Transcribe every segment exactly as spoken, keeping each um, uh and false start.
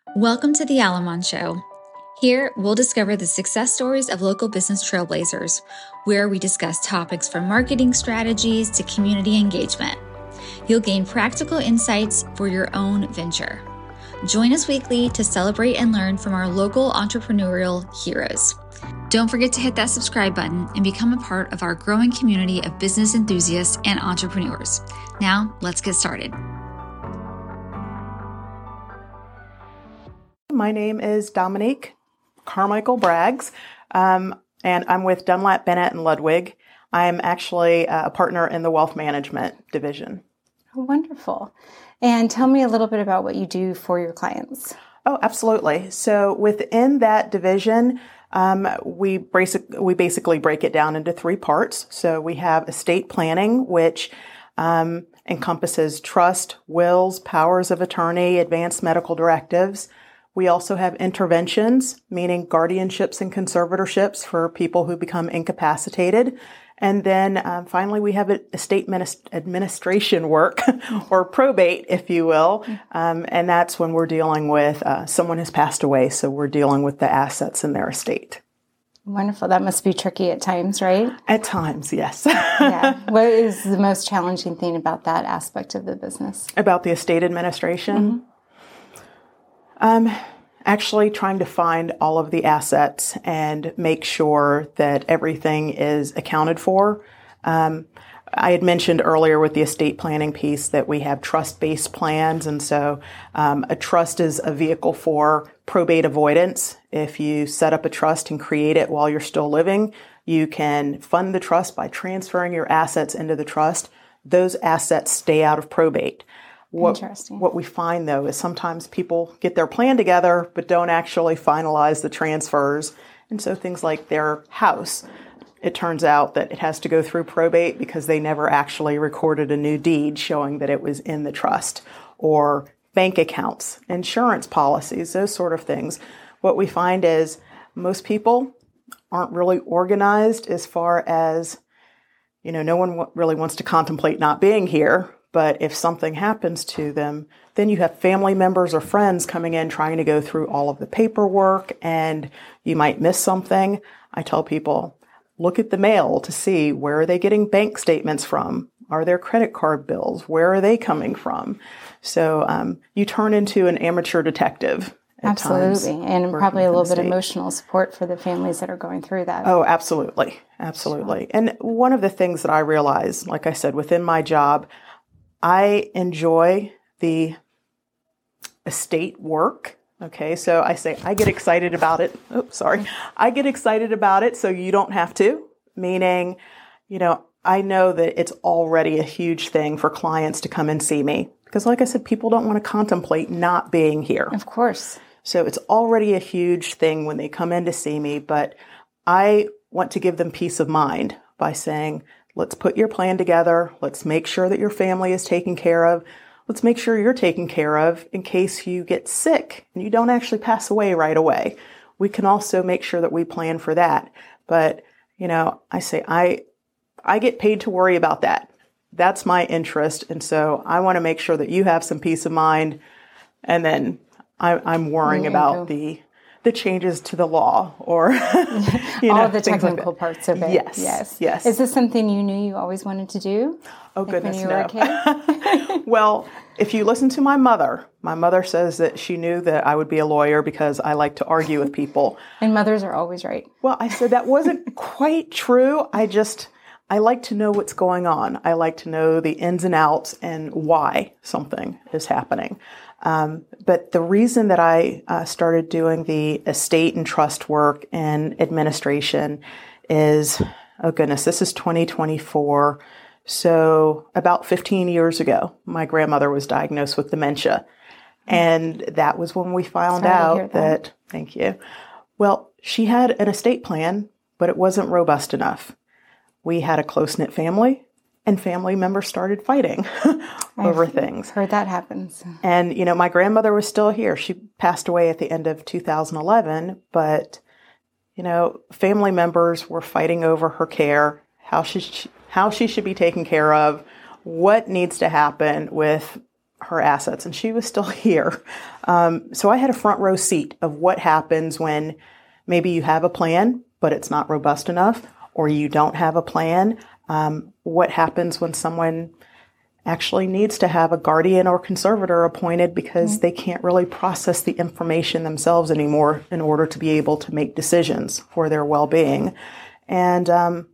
Welcome to the Alamon Show. Here, we'll discover the success stories of local business trailblazers, where we discuss topics from marketing strategies to community engagement. You'll gain practical insights for your own venture. Join us weekly to celebrate and learn from our local entrepreneurial heroes. Don't forget to hit that subscribe button and become a part of our growing community of business enthusiasts and entrepreneurs. Now, let's get started. My name is Dominique Carmichael Braggs, um, and I'm with Dunlap, Bennett, and Ludwig. I'm actually a partner in the wealth management division. Oh, wonderful. And tell me a little bit about what you do for your clients. Oh, absolutely. So within that division, um, we, basic, we basically break it down into three parts. So we have estate planning, which um, encompasses trust, wills, powers of attorney, advanced medical directives. We also have interventions, meaning guardianships and conservatorships for people who become incapacitated. And then um, finally, we have estate administration work, or probate, if you will. Um, and that's when we're dealing with uh, someone has passed away, so we're dealing with the assets in their estate. Wonderful. That must be tricky at times, right? At times, yes. Yeah. What is the most challenging thing about that aspect of the business? About the estate administration? Mm-hmm. Um, actually trying to find all of the assets and make sure that everything is accounted for. Um, I had mentioned earlier with the estate planning piece that we have trust-based plans. And so um, a trust is a vehicle for probate avoidance. If you set up a trust and create it while you're still living, you can fund the trust by transferring your assets into the trust. Those assets stay out of probate. What, Interesting. What we find, though, is sometimes people get their plan together but don't actually finalize the transfers. And so things like their house, it turns out that it has to go through probate because they never actually recorded a new deed showing that it was in the trust, or bank accounts, insurance policies, those sort of things. What we find is most people aren't really organized as far as, you know, no one w- really wants to contemplate not being here. But if something happens to them, then you have family members or friends coming in trying to go through all of the paperwork, and you might miss something. I tell people, look at the mail to see, where are they getting bank statements from? Are there credit card bills? Where are they coming from? So um, you turn into an amateur detective. Absolutely. And probably a little bit of emotional support for the families that are going through that. Oh, absolutely. Absolutely. Sure. And one of the things that I realize, like I said, within my job, I enjoy the estate work. Okay, so I say I get excited about it. Oh, sorry. I get excited about it so you don't have to, meaning, you know, I know that it's already a huge thing for clients to come and see me because, like I said, people don't want to contemplate not being here. Of course. So it's already a huge thing when they come in to see me, but I want to give them peace of mind by saying, let's put your plan together. Let's make sure that your family is taken care of. Let's make sure you're taken care of in case you get sick and you don't actually pass away right away. We can also make sure that we plan for that. But, you know, I say, I, I get paid to worry about that. That's my interest. And so I want to make sure that you have some peace of mind. And then I, I'm worrying yeah, about the the changes to the law, or you know, all the technical like parts of it. Yes, yes, yes. Is this something you knew you always wanted to do? Oh, like goodness, when you no. were a kid? Well, if you listen to my mother, my mother says that she knew that I would be a lawyer because I like to argue with people. And mothers are always right. Well, I said that wasn't quite true. I just, I like to know what's going on. I like to know the ins and outs and why something is happening. Um, but the reason that I uh, started doing the estate and trust work and administration is, oh goodness, this is twenty twenty-four. So about fifteen years ago, my grandmother was diagnosed with dementia. And that was when we found Sorry out to hear that. that, thank you. Well, she had an estate plan, but it wasn't robust enough. We had a close-knit family. And family members started fighting over I've things. Heard that happens. And, you know, my grandmother was still here. She passed away at the end of two thousand eleven. But, you know, family members were fighting over her care, how she, how she should be taken care of, what needs to happen with her assets, and she was still here. Um, so I had a front row seat of what happens when maybe you have a plan, but it's not robust enough, or you don't have a plan. Um, what happens when someone actually needs to have a guardian or conservator appointed because mm-hmm. they can't really process the information themselves anymore in order to be able to make decisions for their well-being. And um,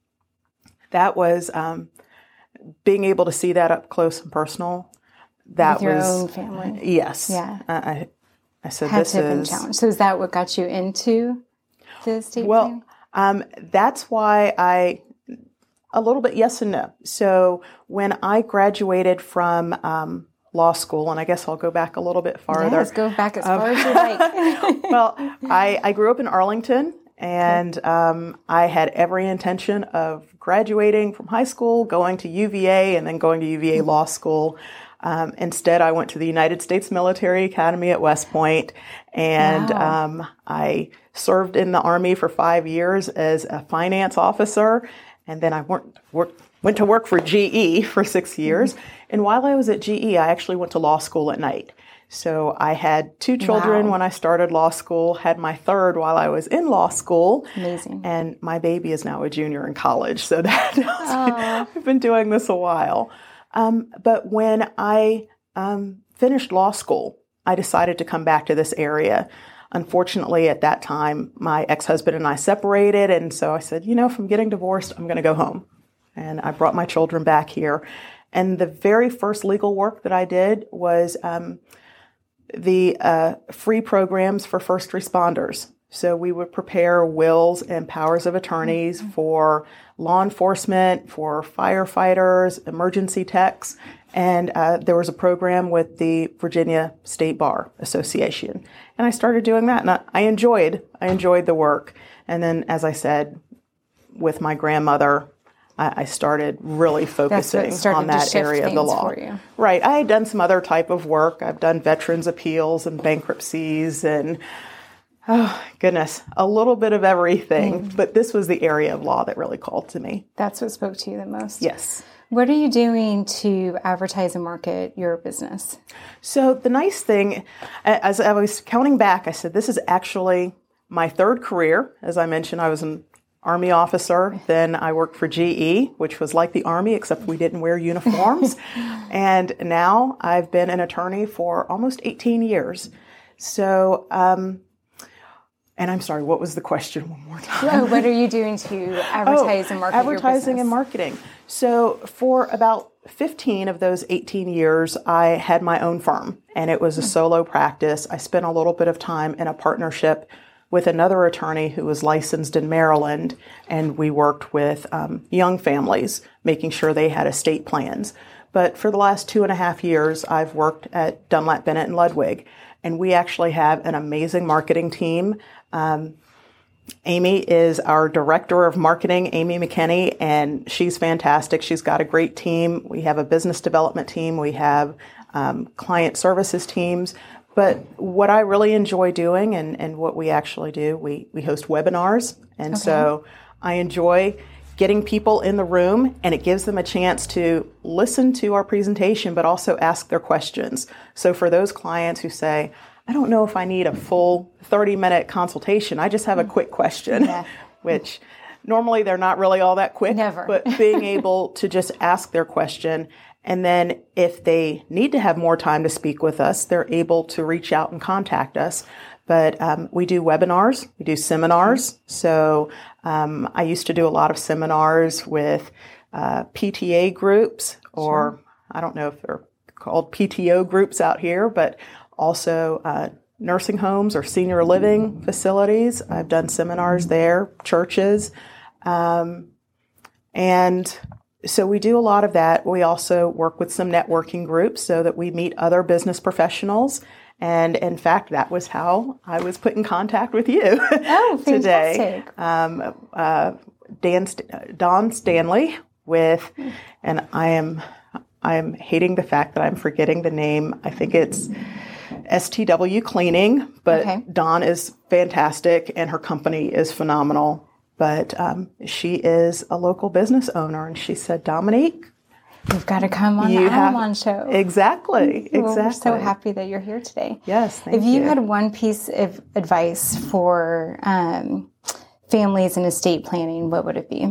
that was um, being able to see that up close and personal. That With your was own family. Yes. Yeah. I, I said Had this to have been is challenged. So is that what got you into the estate well. planning? Um, that's why I. A little bit yes and no. So when I graduated from um, law school, and I guess I'll go back a little bit farther. Yes, go back as um, far as you like. Well, I, I grew up in Arlington, and um, I had every intention of graduating from high school, going to U V A, and then going to U V A Law School. Um, instead, I went to the United States Military Academy at West Point, and Wow. um, I served in the Army for five years as a finance officer. And then I worked, worked, went to work for G E for six years. Mm-hmm. And while I was at G E, I actually went to law school at night. So I had two children Wow. when I started law school, had my third while I was in law school. Amazing. And my baby is now a junior in college. So that tells me I've been doing this a while. Um, but when I um, finished law school, I decided to come back to this area. Unfortunately, at that time, my ex-husband and I separated, and so I said, you know, if I'm getting divorced, I'm going to go home. And I brought my children back here. And the very first legal work that I did was um, the uh, free programs for first responders. So we would prepare wills and powers of attorneys mm-hmm. for law enforcement, for firefighters, emergency techs. And uh, there was a program with the Virginia State Bar Association. And I started doing that, and I, I enjoyed, I enjoyed the work. And then, as I said, with my grandmother, I, I started really focusing started on that area of the law. For you. Right. I had done some other type of work. I've done veterans appeals and bankruptcies and, oh, goodness, a little bit of everything. Mm. But this was the area of law that really called to me. That's what spoke to you the most? Yes. What are you doing to advertise and market your business? So the nice thing, as I was counting back, I said, this is actually my third career. As I mentioned, I was an Army officer. Then I worked for G E, which was like the Army, except we didn't wear uniforms. And now I've been an attorney for almost eighteen years. So, um, and I'm sorry, what was the question one more time? Oh, what are you doing to advertise oh, and market advertising your business? and marketing. So for about fifteen of those eighteen years, I had my own firm, and it was a solo practice. I spent a little bit of time in a partnership with another attorney who was licensed in Maryland, and we worked with um, young families, making sure they had estate plans. But for the last two and a half years, I've worked at Dunlap Bennett and Ludwig, and we actually have an amazing marketing team. Um, Amy is our director of marketing, Amy McKinney, and she's fantastic. She's got a great team. We have a business development team. We have um, client services teams. But what I really enjoy doing and, and what we actually do, we, we host webinars. And okay. so I enjoy getting people in the room, and it gives them a chance to listen to our presentation, but also ask their questions. So for those clients who say, I don't know if I need a full thirty minute consultation. I just have a quick question, yeah. which normally they're not really all that quick. Never. But being able to just ask their question, and then if they need to have more time to speak with us, they're able to reach out and contact us. But um, we do webinars, we do seminars. Mm-hmm. So um, I used to do a lot of seminars with uh, P T A groups, or sure. I don't know if they're called P T O groups out here, but also uh, nursing homes or senior living facilities. I've done seminars there, churches. Um, and so we do a lot of that. We also work with some networking groups so that we meet other business professionals. And in fact, that was how I was put in contact with you oh, today. Um, uh, Dan, Don Stanley with, and I am, I am hating the fact that I'm forgetting the name. I think it's S T W Cleaning, but okay. Dawn is fantastic and her company is phenomenal. But um, she is a local business owner, and she said, Dominique, You've got to come on you the Al-Aman show. Exactly. Well, exactly. We're so happy that you're here today. Yes, thank if you. you. Had one piece of advice for um, families in estate planning, what would it be?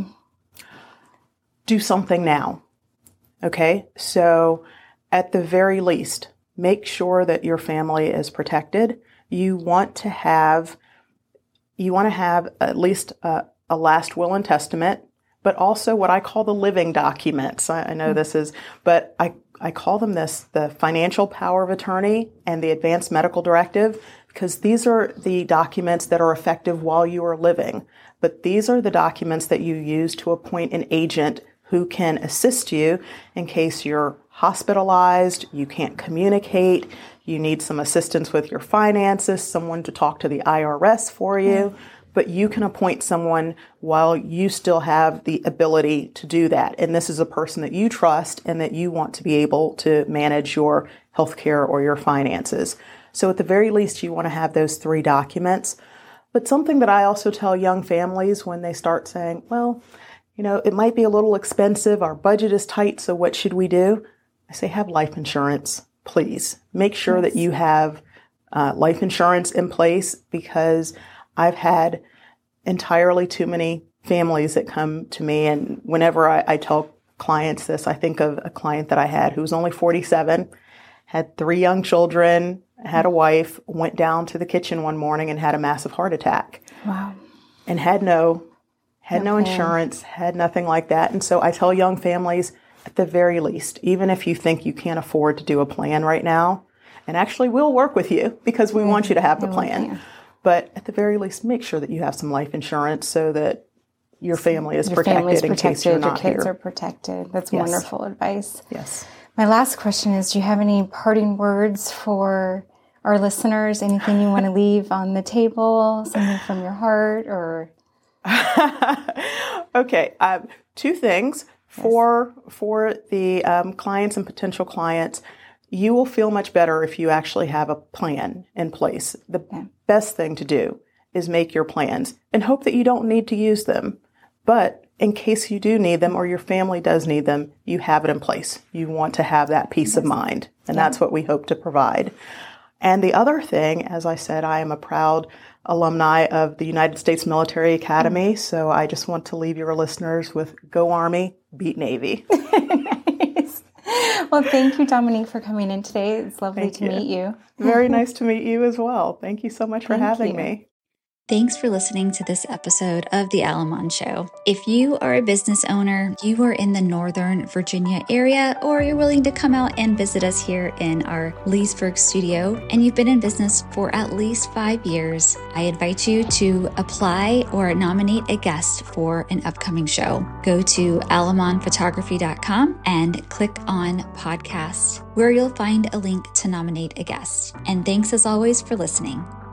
Do something now. Okay? So at the very least, make sure that your family is protected. You want to have, you want to have at least a, a last will and testament, but also what I call the living documents. I, I know mm-hmm. this is, but I, I call them this, the financial power of attorney and the advanced medical directive, because these are the documents that are effective while you are living. But these are the documents that you use to appoint an agent who can assist you in case you're hospitalized, you can't communicate, you need some assistance with your finances, someone to talk to the I R S for you. Mm-hmm. But you can appoint someone while you still have the ability to do that. And this is a person that you trust and that you want to be able to manage your healthcare or your finances. So at the very least, you want to have those three documents. But something that I also tell young families when they start saying, well, you know, it might be a little expensive, our budget is tight, so what should we do? I say have life insurance, please. Make sure yes. that you have uh, life insurance in place, because I've had entirely too many families that come to me, and whenever I, I tell clients this, I think of a client that I had who was only forty-seven, had three young children, had a wife, went down to the kitchen one morning and had a massive heart attack. Wow. And had no, had no okay. insurance, had nothing like that. And so I tell young families, at the very least, even if you think you can't afford to do a plan right now, and actually we'll work with you because we mm-hmm. want you to have the plan. But at the very least, make sure that you have some life insurance so that your family is your protected in protected, case you're not your kids here. are protected. That's yes. wonderful advice. Yes. My last question is, do you have any parting words for our listeners? Anything you want to leave on the table? Something from your heart? Or Okay. Um, two things. Yes. For, for the um, clients and potential clients, you will feel much better if you actually have a plan in place. The yeah. best thing to do is make your plans and hope that you don't need to use them. But in case you do need them or your family does need them, you have it in place. You want to have that peace yes. of mind. And yeah. that's what we hope to provide. And the other thing, as I said, I am a proud alumni of the United States Military Academy. Mm-hmm. So I just want to leave your listeners with go Army, beat Navy. Nice. Well, thank you, Dominique, for coming in today. It's lovely thank to you. meet you. Very nice to meet you as well. Thank you so much for thank having you. me. Thanks for listening to this episode of The Al-Aman Show. If you are a business owner, you are in the Northern Virginia area, or you're willing to come out and visit us here in our Leesburg studio, and you've been in business for at least five years, I invite you to apply or nominate a guest for an upcoming show. Go to alaman photography dot com and click on podcast, where you'll find a link to nominate a guest. And thanks as always for listening.